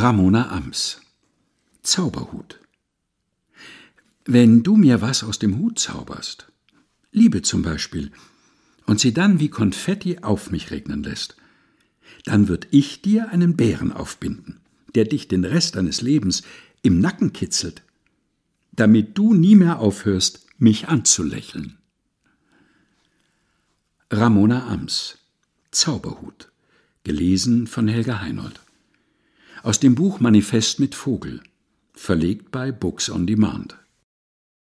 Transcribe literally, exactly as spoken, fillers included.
Ramona Ams. Zauberhut. Wenn du mir was aus dem Hut zauberst, Liebe zum Beispiel, und sie dann wie Konfetti auf mich regnen lässt, dann würd ich dir einen Bären aufbinden, der dich den Rest deines Lebens im Nacken kitzelt, damit du nie mehr aufhörst, mich anzulächeln. Ramona Ams. Zauberhut. Gelesen von Helga Heinold. Aus dem Buch Manifest mit Vogel, verlegt bei Books on Demand.